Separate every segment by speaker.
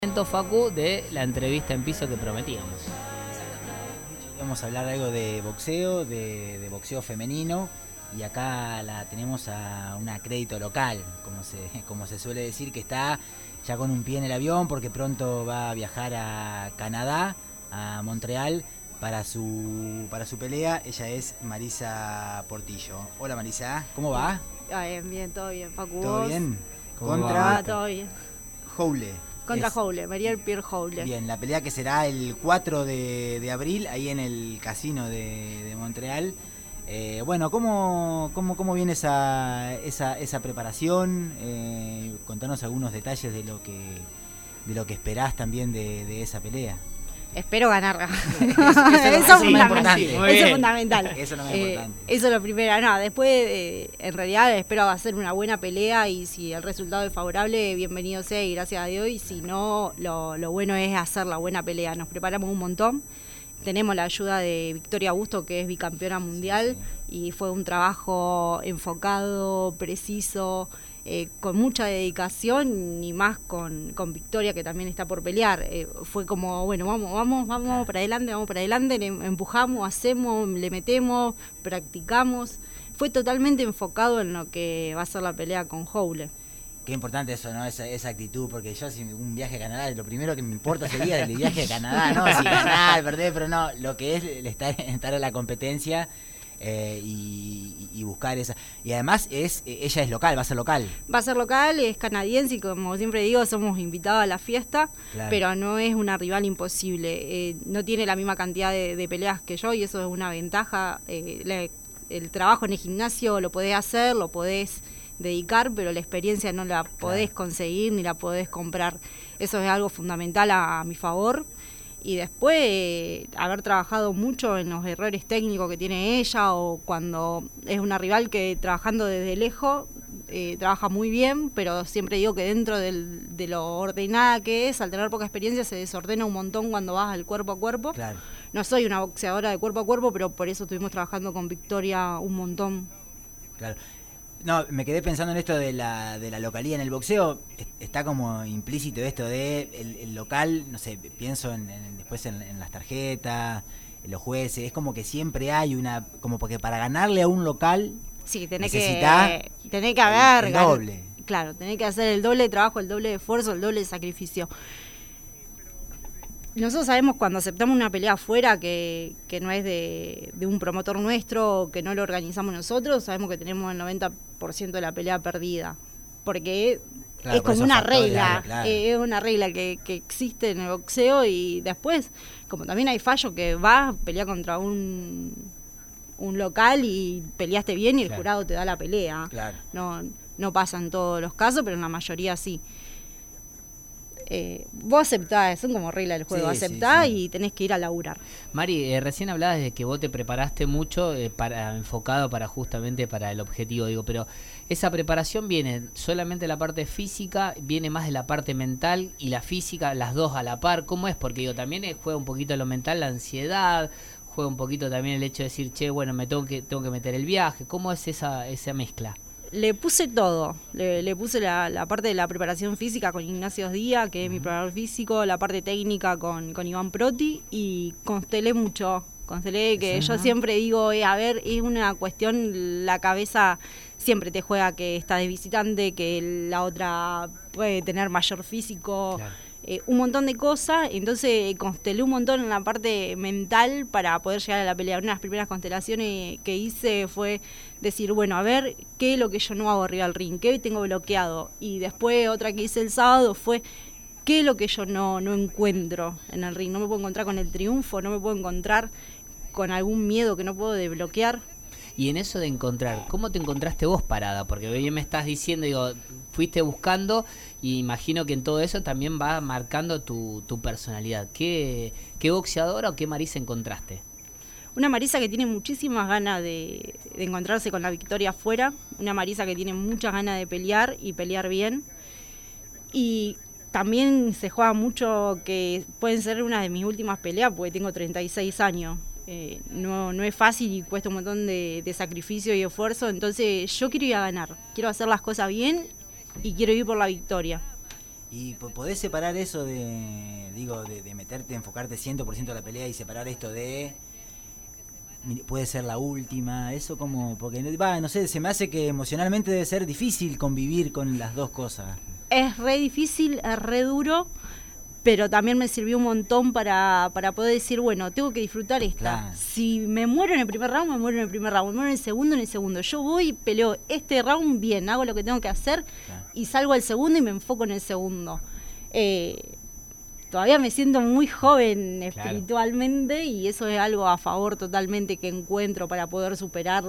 Speaker 1: Facu, de la entrevista en piso que prometíamos.
Speaker 2: Vamos a hablar algo de boxeo, de boxeo femenino, y acá la tenemos a un acrédito local, como se suele decir, que está ya con un pie en el avión porque pronto va a viajar a Canadá, a Montreal, para su pelea. Ella es Marisa Portillo. Hola Marisa, ¿cómo va?
Speaker 3: Bien, todo bien, Facu.
Speaker 2: ¿Todo bien?
Speaker 3: Contra todo bien.
Speaker 2: Houle.
Speaker 3: Contra Houle, Marielle-Pierre Houle.
Speaker 2: Bien, la pelea que será el 4 de abril, ahí en el casino de Montreal. Bueno, ¿cómo viene esa preparación? Contanos algunos detalles de lo que esperás también de esa pelea.
Speaker 3: Espero ganarla.
Speaker 2: Eso es importante.
Speaker 3: Eso es fundamental.
Speaker 2: Eso no es importante.
Speaker 3: Eso es lo primero. No, después, en realidad, espero hacer una buena pelea y si el resultado es favorable, bienvenido sea y gracias a Dios. Y si no, lo bueno es hacer la buena pelea. Nos preparamos un montón. Tenemos la ayuda de Victoria Busto, que es bicampeona mundial, y fue un trabajo enfocado, preciso, con mucha dedicación, y más con Victoria, que también está por pelear. Fue como, bueno, vamos para adelante, le empujamos, hacemos, le metemos, practicamos. Fue totalmente enfocado en lo que va a ser la pelea con Houle.
Speaker 2: Qué importante eso, ¿no? Esa actitud, porque yo si un viaje a Canadá, lo primero que me importa sería el viaje a Canadá, ¿no? Si ganar, perder, pero no, lo que es estar a la competencia y buscar esa. Y además ella es local, va a ser local.
Speaker 3: Va a ser local, es canadiense y como siempre digo, somos invitados a la fiesta, claro. Pero no es una rival imposible. No tiene la misma cantidad de peleas que yo y eso es una ventaja. El trabajo en el gimnasio lo podés hacer, lo podés dedicar, pero la experiencia no la podés conseguir ni la podés comprar. Eso es algo fundamental a mi favor. Y después haber trabajado mucho en los errores técnicos que tiene ella, o cuando es una rival que trabajando desde lejos trabaja muy bien, pero siempre digo que dentro de lo ordenada que es, al tener poca experiencia se desordena un montón cuando vas al cuerpo a cuerpo.
Speaker 2: Claro.
Speaker 3: No soy una boxeadora de cuerpo a cuerpo, pero por eso estuvimos trabajando con Victoria un montón.
Speaker 2: Claro. No, me quedé pensando en esto de la localía en el boxeo. Está como implícito esto de el local, no sé, pienso después en las tarjetas, en los jueces. Es como que siempre hay una, como porque para ganarle a un local
Speaker 3: tenés que haber
Speaker 2: el doble.
Speaker 3: Claro, tenés que hacer el doble de trabajo, el doble de esfuerzo, el doble de sacrificio. Nosotros sabemos cuando aceptamos una pelea afuera que no es de un promotor nuestro, que no lo organizamos nosotros, sabemos que tenemos el 90% de la pelea perdida. Porque claro, es como una regla, claro. Es una regla que existe en el boxeo y después, como también hay fallos que vas a pelear contra un local y peleaste bien y el jurado te da la pelea.
Speaker 2: Claro.
Speaker 3: No pasa en todos los casos, pero en la mayoría sí. Vos aceptás, son como reglas del juego, aceptás y tenés que ir a laburar.
Speaker 1: Mari, recién hablabas de que vos te preparaste mucho enfocado justamente para el objetivo, digo, pero esa preparación viene solamente de la parte física, viene más de la parte mental y la física, las dos a la par. ¿Cómo es? Porque digo, también juega un poquito lo mental, la ansiedad, juega un poquito también el hecho de decir, bueno, me tengo que meter el viaje. ¿Cómo es esa mezcla?
Speaker 3: Le puse todo, le puse la parte de la preparación física con Ignacio Díaz, que es mi preparador físico, la parte técnica con Iván Proti, y constelé mucho, que yo siempre digo, es una cuestión, la cabeza siempre te juega que estás de visitante, que la otra puede tener mayor físico, claro. Un montón de cosas, entonces constelé un montón en la parte mental para poder llegar a la pelea. Una de las primeras constelaciones que hice fue decir, bueno, a ver, ¿qué es lo que yo no hago arriba del ring? ¿Qué tengo bloqueado? Y después otra que hice el sábado fue, ¿qué es lo que yo no encuentro en el ring? No me puedo encontrar con el triunfo, no me puedo encontrar con algún miedo que no puedo desbloquear.
Speaker 1: Y en eso de encontrar, ¿cómo te encontraste vos parada? Porque hoy me estás diciendo, digo, fuiste buscando y imagino que en todo eso también va marcando tu personalidad. ¿Qué boxeadora o qué Marisa encontraste?
Speaker 3: Una Marisa que tiene muchísimas ganas de encontrarse con la victoria afuera, una Marisa que tiene muchas ganas de pelear y pelear bien. Y también se juega mucho que pueden ser una de mis últimas peleas porque tengo 36 años. No es fácil y cuesta un montón de sacrificio y esfuerzo, entonces yo quiero ir a ganar, quiero hacer las cosas bien y quiero ir por la victoria.
Speaker 2: ¿Y podés separar eso de meterte, enfocarte 100% a la pelea y separar esto de puede ser la última, eso como, porque no sé, se me hace que emocionalmente debe ser difícil convivir con las dos cosas.
Speaker 3: Es re difícil, es re duro, pero también me sirvió un montón para poder decir, bueno, tengo que disfrutar esta.
Speaker 2: Claro.
Speaker 3: Si me muero en el primer round, me muero en el primer round, me muero en el segundo. Yo voy y peleo este round bien, hago lo que tengo que hacer, claro, y salgo al segundo y me enfoco en el segundo. Todavía me siento muy joven espiritualmente, claro, y eso es algo a favor totalmente que encuentro para poder superar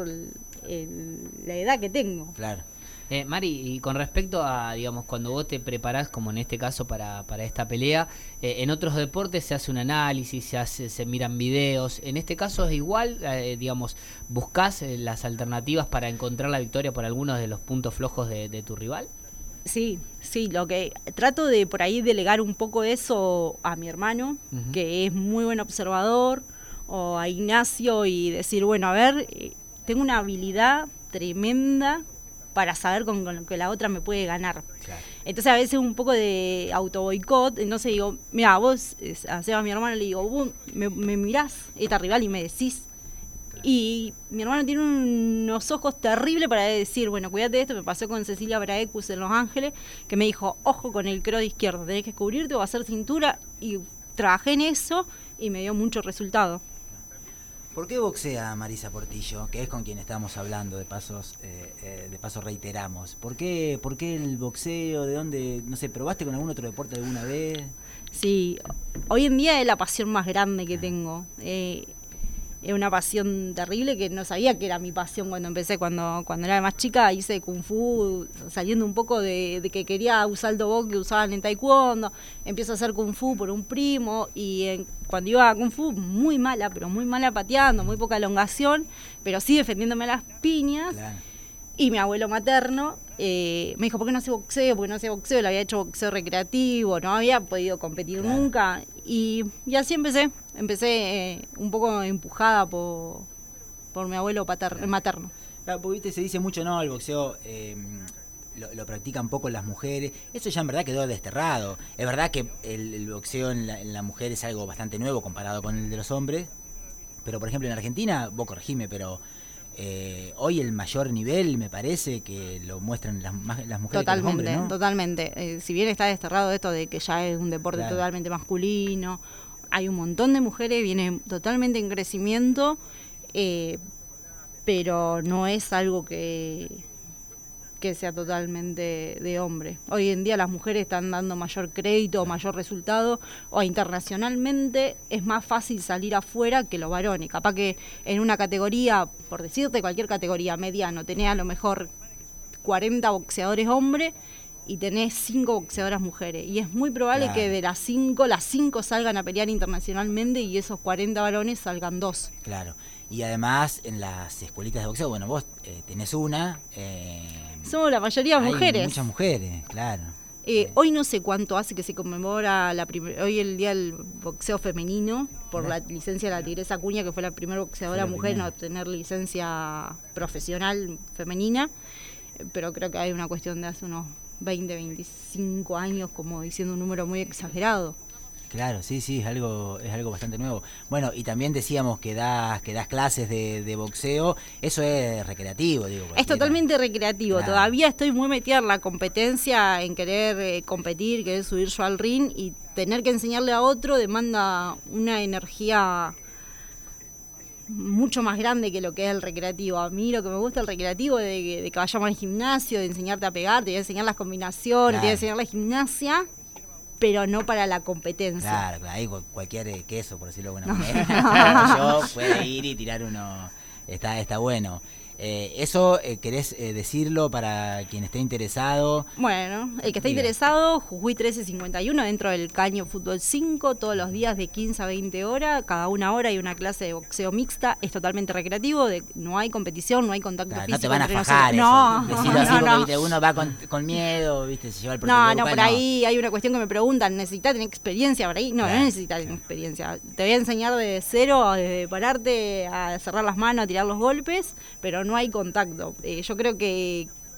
Speaker 3: la edad que tengo.
Speaker 2: Claro.
Speaker 1: Mari, y con respecto a, digamos, cuando vos te preparás, como en este caso para esta pelea, en otros deportes se hace un análisis, se miran videos. En este caso es igual, digamos, ¿buscás las alternativas para encontrar la victoria por algunos de los puntos flojos de tu rival?
Speaker 3: Sí, lo que trato de por ahí delegar un poco eso a mi hermano, que es muy buen observador, o a Ignacio, y decir, bueno, a ver, tengo una habilidad tremenda para saber con lo que la otra me puede ganar. Claro. Entonces a veces un poco de autoboicot, entonces digo, mira, vos, a Seba, mi hermano, le digo, vos me mirás esta rival y me decís. Claro. Y mi hermano tiene unos ojos terribles para decir, bueno, cuídate de esto. Me pasó con Cecilia Braecus en Los Ángeles, que me dijo, ojo con el cross izquierdo, tenés que cubrirte o hacer cintura, y trabajé en eso y me dio mucho resultado.
Speaker 2: ¿Por qué boxea Marisa Portillo, que es con quien estamos hablando, de paso reiteramos? ¿Por qué el boxeo? ¿De dónde? No sé, ¿probaste con algún otro deporte alguna vez?
Speaker 3: Sí, hoy en día es la pasión más grande que tengo. Es una pasión terrible que no sabía que era mi pasión cuando empecé. Cuando era más chica hice Kung Fu, saliendo un poco de que quería usar el dobo que usaban en Taekwondo. Empiezo a hacer Kung Fu por un primo, y cuando iba a Kung Fu, muy mala pateando, muy poca elongación, pero sí defendiéndome las piñas. Claro. Y mi abuelo materno me dijo, ¿por qué no hace boxeo? Porque no hacía boxeo, le había hecho boxeo recreativo, no había podido competir, claro, nunca. Y así empecé un poco empujada por mi abuelo materno.
Speaker 2: Claro, porque ¿viste? Se dice mucho, no, el boxeo lo practican poco las mujeres. Eso ya en verdad quedó desterrado. Es verdad que el boxeo en la mujer es algo bastante nuevo comparado con el de los hombres. Pero por ejemplo en Argentina, vos corregime, pero hoy el mayor nivel me parece que lo muestran las mujeres.
Speaker 3: Totalmente,
Speaker 2: que los hombres, ¿no?
Speaker 3: Totalmente. Si bien está desterrado esto de que ya es un deporte, claro, totalmente masculino, hay un montón de mujeres, viene totalmente en crecimiento, pero no es algo que sea totalmente de hombre. Hoy en día las mujeres están dando mayor crédito, mayor resultado, o internacionalmente es más fácil salir afuera que los varones. Capaz que en una categoría, por decirte cualquier categoría, mediano, tenés a lo mejor 40 boxeadores hombres y tenés 5 boxeadoras mujeres. Y es muy probable, claro, que de las 5 salgan a pelear internacionalmente y esos 40 varones salgan 2.
Speaker 2: Claro. Y además en las escuelitas de boxeo, bueno, vos tenés una.
Speaker 3: Somos la mayoría mujeres.
Speaker 2: Muchas mujeres, claro.
Speaker 3: Hoy no sé cuánto hace que se conmemora hoy el Día del Boxeo Femenino, por la licencia de la Tigresa Acuña, que fue la primera boxeadora mujer en obtener licencia profesional femenina, pero creo que hay una cuestión de hace unos 20, 25 años, como diciendo un número muy exagerado.
Speaker 2: Claro, sí, es algo bastante nuevo. Bueno, y también decíamos que das clases de boxeo, eso es recreativo, digo.
Speaker 3: Es totalmente recreativo, claro. Todavía estoy muy metida en la competencia, en querer competir, querer subir yo al ring, y tener que enseñarle a otro demanda una energía mucho más grande que lo que es el recreativo. A mí lo que me gusta el recreativo es de que vayamos al gimnasio, de enseñarte a pegar, te voy a enseñar las combinaciones, claro, te voy a enseñar la gimnasia, pero no para la competencia.
Speaker 2: Claro, ahí cualquier queso, por decirlo de alguna manera. Yo puedo ir y tirar uno, está bueno. Eso querés decirlo para quien esté interesado.
Speaker 3: Bueno, el que esté interesado, Jujuy 1351, dentro del Caño Fútbol 5, todos los días de 15 a 20 horas, cada una hora hay una clase de boxeo mixta, es totalmente recreativo, no hay competición, no hay contacto físico.
Speaker 2: No te van a fajar
Speaker 3: no,
Speaker 2: eso. Decirlo así porque ¿viste? Uno va con miedo, ¿viste? Se lleva el protocolo.
Speaker 3: No, por ahí hay una cuestión que me preguntan, ¿necesitas tener experiencia por ahí? No, claro, no necesitas tener experiencia. Te voy a enseñar desde cero, desde pararte a cerrar las manos, a tirar los golpes, pero no hay contacto. Yo creo que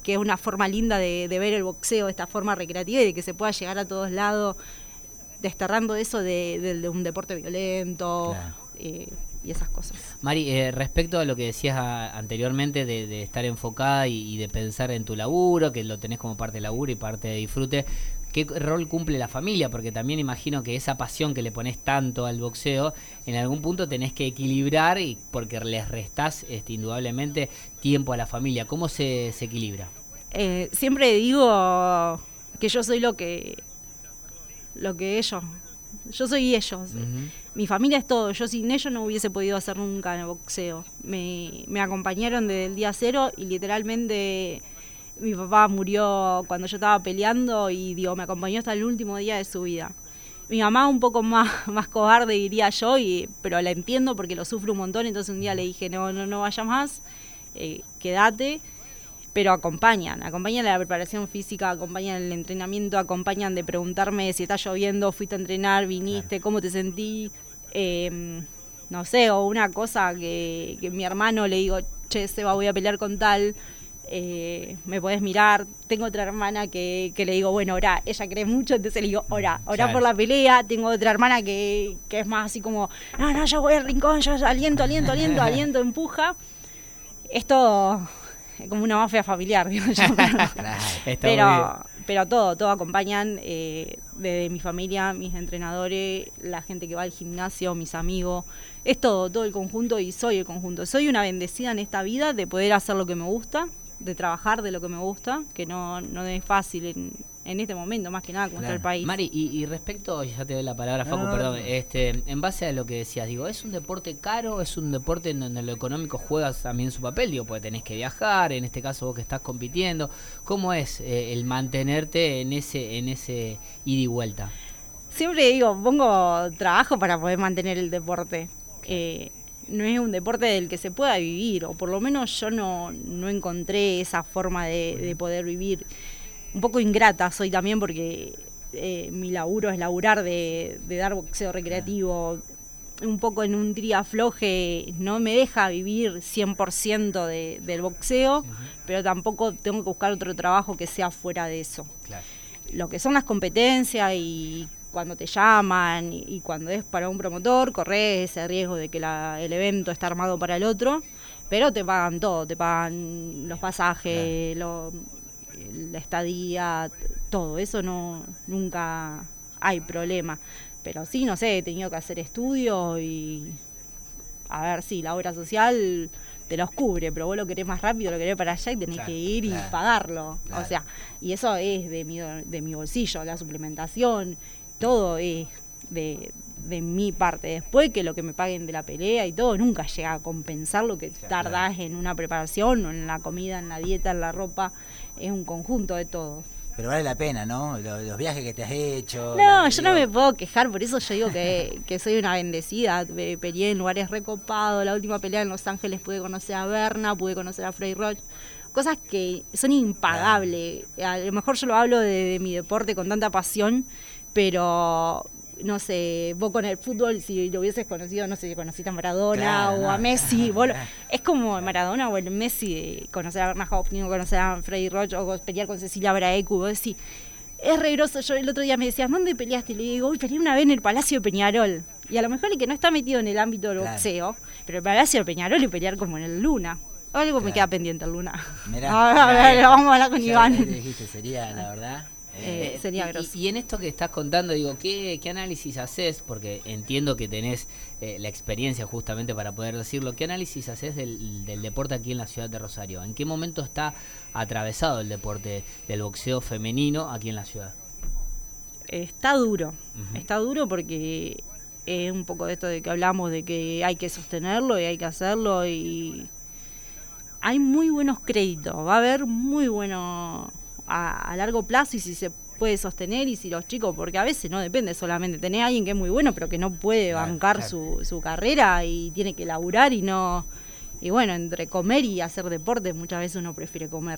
Speaker 3: es una forma linda de ver el boxeo, esta forma recreativa y de que se pueda llegar a todos lados, desterrando eso de un deporte violento.
Speaker 2: Claro.
Speaker 3: Y esas cosas.
Speaker 1: Mari, respecto a lo que decías anteriormente de estar enfocada y de pensar en tu laburo, que lo tenés como parte de laburo y parte de disfrute, ¿qué rol cumple la familia? Porque también imagino que esa pasión que le pones tanto al boxeo, en algún punto tenés que equilibrar y porque les restás indudablemente tiempo a la familia. ¿Cómo se equilibra?
Speaker 3: Siempre digo que yo soy lo que ellos. Yo soy ellos.
Speaker 1: Uh-huh.
Speaker 3: Mi familia es todo. Yo sin ellos no hubiese podido hacer nunca el boxeo. Me acompañaron desde el día cero y literalmente mi papá murió cuando yo estaba peleando y me acompañó hasta el último día de su vida. Mi mamá un poco más cobarde, diría yo, pero la entiendo porque lo sufre un montón. Entonces un día le dije, no vayas más, quédate. Pero acompañan la preparación física, acompañan el entrenamiento, acompañan de preguntarme si está lloviendo, fuiste a entrenar, viniste, claro, cómo te sentí, no sé, o una cosa que mi hermano le digo, che, Seba, voy a pelear con tal, me podés mirar. Tengo otra hermana que le digo, bueno, orá, ella cree mucho, entonces le digo, orá claro, por la pelea. Tengo otra hermana que es más así como, no, yo voy al rincón, yo aliento, empuja. Esto como una mafia familiar, digo yo. Pero todo acompañan, desde mi familia, mis entrenadores, la gente que va al gimnasio, mis amigos, es todo el conjunto y soy el conjunto. Soy una bendecida en esta vida de poder hacer lo que me gusta, de trabajar de lo que me gusta, que no es fácil en este momento, más que nada, como está el país.
Speaker 1: Mari, y respecto, ya te doy la palabra, Facu, perdón, en base a lo que decías, digo, ¿es un deporte caro? ¿Es un deporte en donde lo económico juegas también su papel? Digo, porque tenés que viajar, en este caso vos que estás compitiendo. ¿Cómo es el mantenerte en ese ida y vuelta?
Speaker 3: Siempre digo, pongo trabajo para poder mantener el deporte. No es un deporte del que se pueda vivir, o por lo menos yo no encontré esa forma de poder vivir. Un poco ingrata soy también porque mi laburo es laburar de dar boxeo recreativo. Un poco en un tira-afloje no me deja vivir 100% del boxeo, uh-huh, pero tampoco tengo que buscar otro trabajo que sea fuera de eso. Claro. Lo que son las competencias y cuando te llaman y cuando es para un promotor, corres ese riesgo de que el evento está armado para el otro, pero te pagan todo, te pagan los pasajes, claro, la estadía, todo eso nunca hay problema. Pero sí, no sé, he tenido que hacer estudios y a ver, sí, la obra social te los cubre, pero vos lo querés más rápido, lo querés para allá y tenés, claro, que ir, claro, y pagarlo. Claro. O sea, y eso es de mi bolsillo, la suplementación, todo es de mi parte. Después que lo que me paguen de la pelea y todo, nunca llega a compensar lo que tardás en una preparación o en la comida, en la dieta, en la ropa. Es un conjunto de todo.
Speaker 2: Pero vale la pena, ¿no? Los viajes que te has hecho.
Speaker 3: No, yo no me puedo quejar, por eso yo digo que soy una bendecida. Peleé en lugares recopados. La última pelea en Los Ángeles pude conocer a Berna, pude conocer a Freddy Roach. Cosas que son impagables. A lo mejor yo lo hablo de mi deporte con tanta pasión, pero no sé, vos con el fútbol, si lo hubieses conocido, no sé si conociste a Maradona, claro, o a Messi, es como Maradona o el Messi, conocer a Berna Hopkins, conocer a Freddy Roach, o pelear con Cecilia Braecu, vos decís, es re groso. Yo el otro día me decías, ¿dónde peleaste? Y le digo, peleé una vez en el Palacio de Peñarol. Y a lo mejor el que no está metido en el ámbito del boxeo, pero el Palacio de Peñarol y pelear como en el Luna. Algo me queda pendiente el Luna.
Speaker 2: Mirá,
Speaker 3: vamos a hablar con Iván.
Speaker 2: Dijiste, sería, la verdad.
Speaker 3: Sería grosso.
Speaker 1: Y en esto que estás contando, digo, ¿qué análisis haces? Porque entiendo que tenés la experiencia justamente para poder decirlo. ¿Qué análisis haces del deporte aquí en la ciudad de Rosario? ¿En qué momento está atravesado el deporte del boxeo femenino aquí en la ciudad?
Speaker 3: Está duro.
Speaker 1: Uh-huh.
Speaker 3: Está duro porque es un poco de esto de que hablamos, de que hay que sostenerlo y hay que hacerlo, y hay muy buenos créditos. Va a haber muy bueno a largo plazo, y si se puede sostener, y si los chicos, porque a veces no depende solamente, tenés a alguien que es muy bueno pero que no puede bancar su carrera y tiene que laburar y bueno, entre comer y hacer deporte muchas veces uno prefiere comer.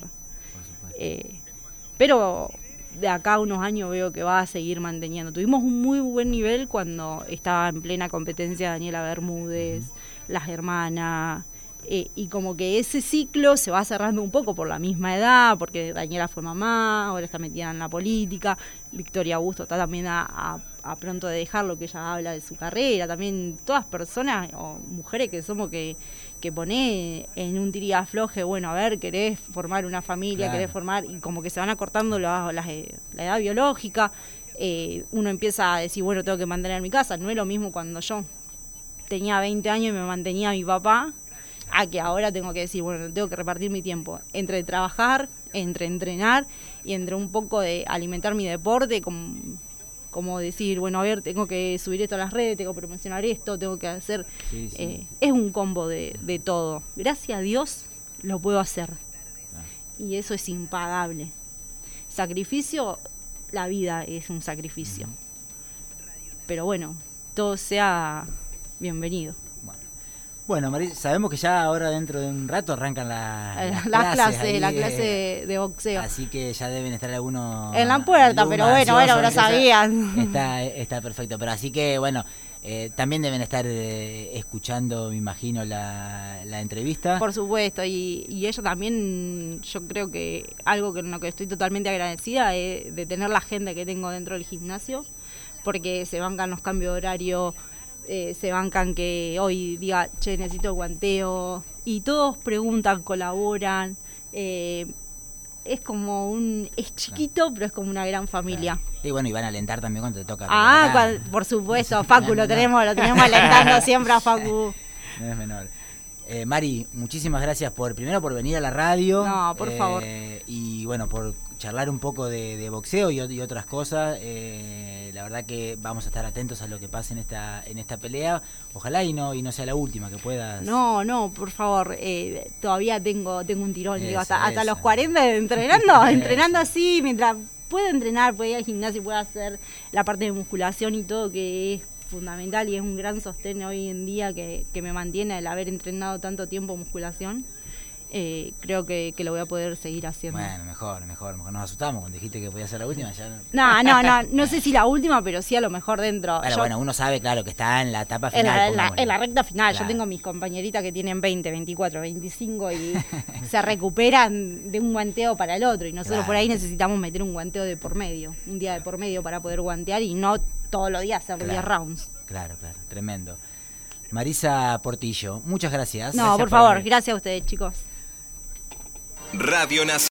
Speaker 3: Pero de acá a unos años veo que va a seguir manteniendo. Tuvimos un muy buen nivel cuando estaba en plena competencia Daniela Bermúdez, las hermanas, Y como que ese ciclo se va cerrando un poco por la misma edad, porque Daniela fue mamá, ahora está metida en la política, Victoria Augusto está también a pronto de dejar lo que ella habla de su carrera, también todas personas o mujeres que somos que pone en un tirí afloje, bueno, a ver, querés formar una familia, querés formar, y como que se van acortando la edad biológica, uno empieza a decir, bueno, tengo que mantener mi casa, no es lo mismo cuando yo tenía 20 años y me mantenía mi papá, a que ahora tengo que decir, bueno, tengo que repartir mi tiempo entre trabajar, entre entrenar y entre un poco de alimentar mi deporte, como decir, bueno, a ver, tengo que subir esto a las redes, tengo que promocionar esto, tengo que hacer... es un combo de todo. Gracias a Dios lo puedo hacer. Y eso es impagable. Sacrificio, la vida es un sacrificio. Pero bueno, todo sea bienvenido.
Speaker 2: Bueno, Marisa, sabemos que ya ahora dentro de un rato arrancan las
Speaker 3: clases, la clase de boxeo.
Speaker 2: Así que ya deben estar algunos
Speaker 3: en la puerta, pero bueno, lo sabían.
Speaker 2: Está perfecto, pero así que bueno, también deben estar escuchando, me imagino, la entrevista.
Speaker 3: Por supuesto, y ella también, yo creo que algo con lo que estoy totalmente agradecida es de tener la gente que tengo dentro del gimnasio, porque se bancan los cambios de horario, se bancan que hoy diga, che, necesito el guanteo, y todos preguntan, colaboran, es como es chiquito, pero es como una gran familia.
Speaker 2: Claro. Y bueno, y van a alentar también cuando te toca.
Speaker 3: Por supuesto, Facu, lo tenemos alentando siempre a Facu.
Speaker 2: No es menor. Mari, muchísimas gracias primero por venir a la radio.
Speaker 3: No, por favor.
Speaker 2: Y bueno, por charlar un poco de boxeo y otras cosas. La verdad que vamos a estar atentos a lo que pase en esta pelea. Ojalá y no sea la última, que puedas.
Speaker 3: No, por favor. Todavía tengo un tirón. Digo, hasta los 40 entrenando así, mientras puedo entrenar, puedo ir al gimnasio, puedo hacer la parte de musculación y todo, que es fundamental y es un gran sostén hoy en día que me mantiene el haber entrenado tanto tiempo musculación. Creo que lo voy a poder seguir haciendo.
Speaker 2: Bueno, mejor. Nos asustamos cuando dijiste que podía ser la última. Ya
Speaker 3: No sé si la última, pero sí a lo mejor dentro.
Speaker 2: Bueno, uno sabe, claro, que está en la etapa final.
Speaker 3: En la recta final.
Speaker 2: Claro.
Speaker 3: Yo tengo mis compañeritas que tienen 20, 24, 25 y se recuperan de un guanteo para el otro. Y nosotros por ahí necesitamos meter un guanteo de por medio, un día de por medio para poder guantear y no todos los días hacer 10 rounds.
Speaker 2: Claro, tremendo. Marisa Portillo, muchas gracias.
Speaker 3: No, por favor, gracias a ustedes, chicos.
Speaker 4: Radio Nacional.